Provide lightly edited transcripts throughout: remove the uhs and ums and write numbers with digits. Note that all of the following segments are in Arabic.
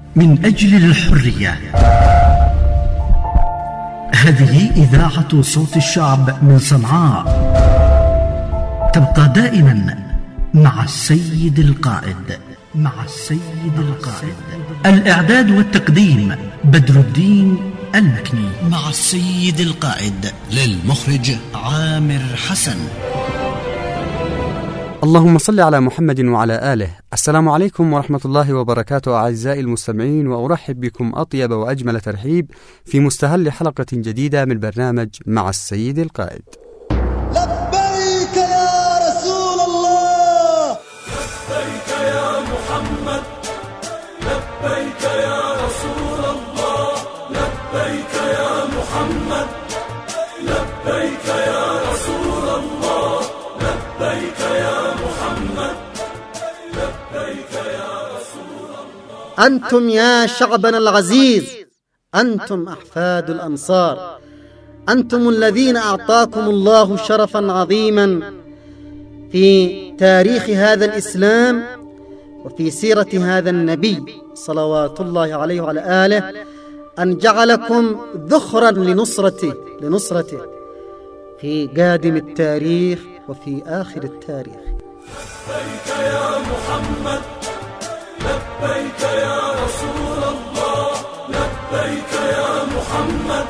من أجل الحرية. هذه إذاعة صوت الشعب من صنعاء، تبقى دائما مع السيد القائد. الإعداد والتقديم بدر الدين المكني، مع السيد القائد. للمخرج عامر حسن. اللهم صل على محمد وعلى آله. السلام عليكم ورحمة الله وبركاته أعزائي المستمعين، وأرحب بكم أطيب وأجمل ترحيب في مستهل حلقة جديدة من برنامج مع السيد القائد. لبيك يا رسول الله، لبيك يا محمد، لبيك يا رسول الله، لبيك يا محمد، لبيك يا رسول الله، لبيك يا محمد، لبيك يا رسول الله. أنتم يا شعبنا العزيز، أنتم أحفاد الأنصار، أنتم الذين أعطاكم الله شرفا عظيما في تاريخ هذا الإسلام وفي سيرة هذا النبي صلوات الله عليه وعلى آله، أن جعلكم ذخرا لنصرته في قادم التاريخ وفي آخر التاريخ. لبيك يا محمد، لبيك يا رسول الله، لبيك يا محمد،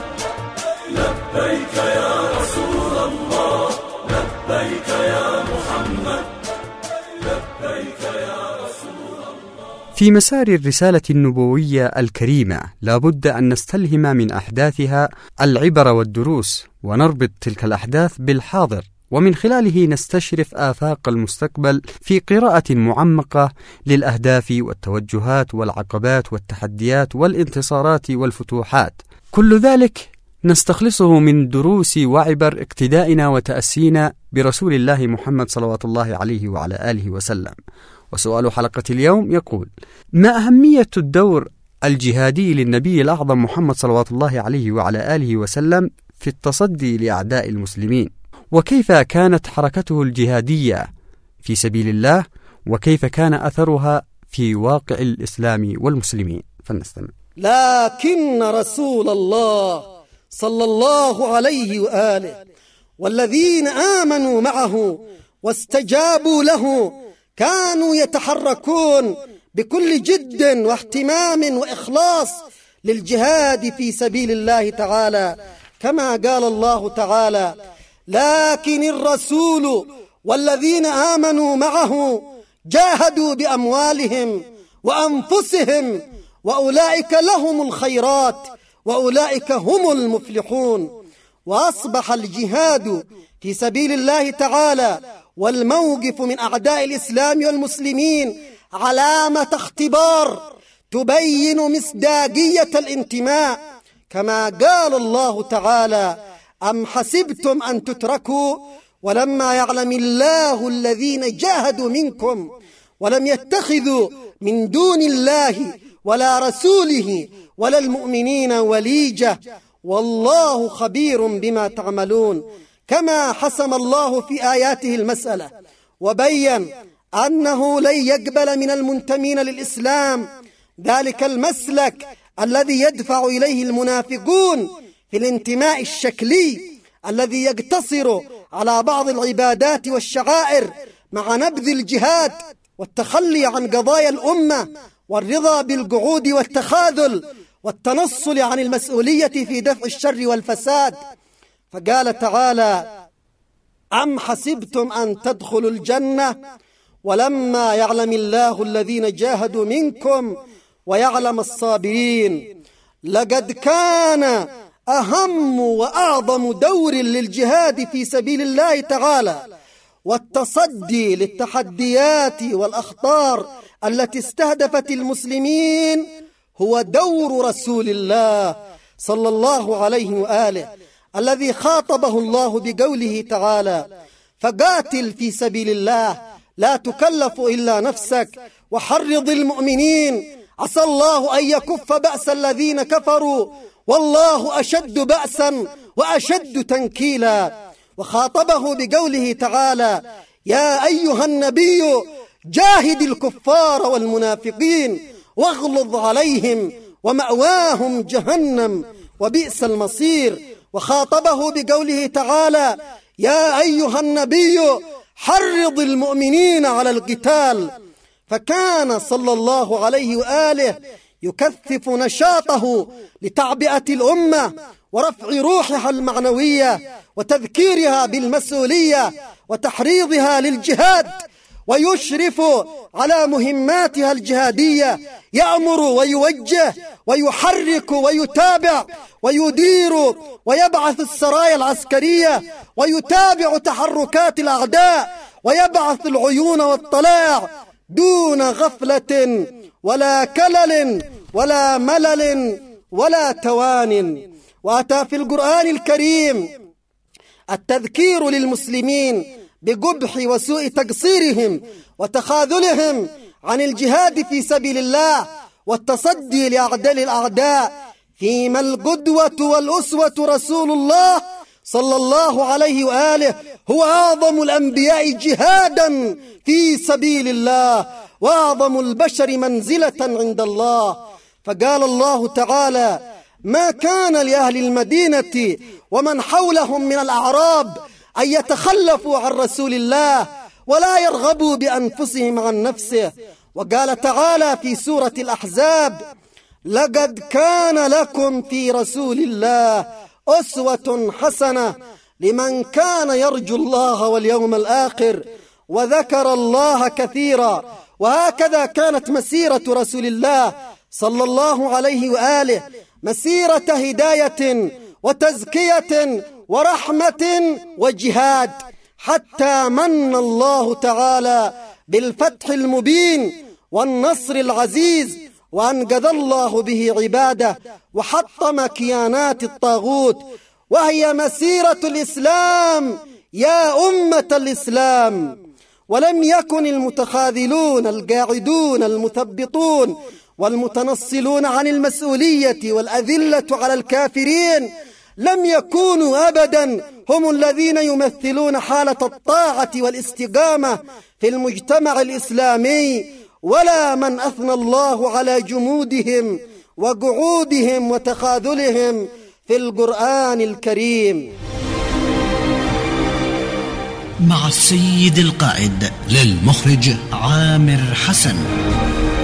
لبيك يا رسول الله، لبيك يا محمد، لبيك يا رسول الله. في مسار الرسالة النبوية الكريمة لابد أن نستلهم من أحداثها العبر والدروس، ونربط تلك الأحداث بالحاضر، ومن خلاله نستشرف آفاق المستقبل في قراءة معمقة للأهداف والتوجهات والعقبات والتحديات والانتصارات والفتوحات. كل ذلك نستخلصه من دروس وعبر اقتدائنا وتأسينا برسول الله محمد صلوات الله عليه وعلى آله وسلم. وسؤال حلقة اليوم يقول: ما أهمية الدور الجهادي للنبي الأعظم محمد صلوات الله عليه وعلى آله وسلم في التصدي لأعداء المسلمين؟ وكيف كانت حركته الجهادية في سبيل الله؟ وكيف كان أثرها في واقع الإسلام والمسلمين؟ فلنستمع. لكن رسول الله صلى الله عليه وآله والذين آمنوا معه واستجابوا له كانوا يتحركون بكل جد واهتمام وإخلاص للجهاد في سبيل الله تعالى، كما قال الله تعالى: لكن الرسول والذين آمنوا معه جاهدوا بأموالهم وأنفسهم وأولئك لهم الخيرات وأولئك هم المفلحون. وأصبح الجهاد في سبيل الله تعالى والموقف من أعداء الإسلام والمسلمين علامة اختبار تبين مصداقية الانتماء، كما قال الله تعالى: أم حسبتم أن تتركوا ولما يعلم الله الذين جاهدوا منكم ولم يتخذوا من دون الله ولا رسوله ولا المؤمنين وليجة والله خبير بما تعملون. كما حسم الله في آياته المسألة وبين أنه لن يقبل من المنتمين للإسلام ذلك المسلك الذي يدفع إليه المنافقون في الانتماء الشكلي الذي يقتصر على بعض العبادات والشعائر مع نبذ الجهاد والتخلي عن قضايا الأمة والرضا بالقعود والتخاذل والتنصل عن المسؤولية في دفع الشر والفساد. فقال تعالى: أم حسبتم أن تدخلوا الجنة ولما يعلم الله الذين جاهدوا منكم ويعلم الصابرين. لقد كان أهم وأعظم دور للجهاد في سبيل الله تعالى والتصدي للتحديات والأخطار التي استهدفت المسلمين هو دور رسول الله صلى الله عليه وآله، الذي خاطبه الله بقوله تعالى: فقاتل في سبيل الله لا تكلف إلا نفسك وحرض المؤمنين عسى الله أن يكف بأس الذين كفروا والله أشد بأسا وأشد تنكيلا. وخاطبه بقوله تعالى: يا أيها النبي جاهد الكفار والمنافقين واغلظ عليهم ومأواهم جهنم وبئس المصير. وخاطبه بقوله تعالى: يا أيها النبي حرض المؤمنين على القتال. فكان صلى الله عليه وآله يكثف نشاطه لتعبئة الأمة ورفع روحها المعنوية وتذكيرها بالمسؤولية وتحريضها للجهاد، ويشرف على مهماتها الجهادية، يأمر ويوجه ويحرك ويتابع ويدير ويبعث السرايا العسكرية ويتابع تحركات الأعداء ويبعث العيون والطلاع دون غفلة ولا كلل ولا ملل ولا توان. وأتى في القرآن الكريم التذكير للمسلمين بقبح وسوء تقصيرهم وتخاذلهم عن الجهاد في سبيل الله والتصدي لأعداء الأعداء، فيما القدوة والأسوة رسول الله صلى الله عليه وآله هو أعظم الأنبياء جهادا في سبيل الله وأعظم البشر منزلة عند الله. فقال الله تعالى: ما كان لأهل المدينة ومن حولهم من الأعراب أن يتخلفوا عن رسول الله ولا يرغبوا بأنفسهم عن نفسه. وقال تعالى في سورة الأحزاب: لقد كان لكم في رسول الله أسوة حسنة لمن كان يرجو الله واليوم الآخر وذكر الله كثيرا. وهكذا كانت مسيرة رسول الله صلى الله عليه وآله مسيرة هداية وتزكية ورحمة وجهاد، حتى من الله تعالى بالفتح المبين والنصر العزيز، وأنقذ الله به عباده وحطم كيانات الطاغوت. وهي مسيرة الإسلام يا أمة الإسلام. ولم يكن المتخاذلون القاعدون المثبطون والمتنصلون عن المسؤولية والأذلة على الكافرين لم يكونوا أبدا هم الذين يمثلون حالة الطاعة والاستقامة في المجتمع الإسلامي، ولا من أثنى الله على جمودهم وقعودهم وتخاذلهم في القرآن الكريم. مع السيد القائد للمخرج عامر حسن.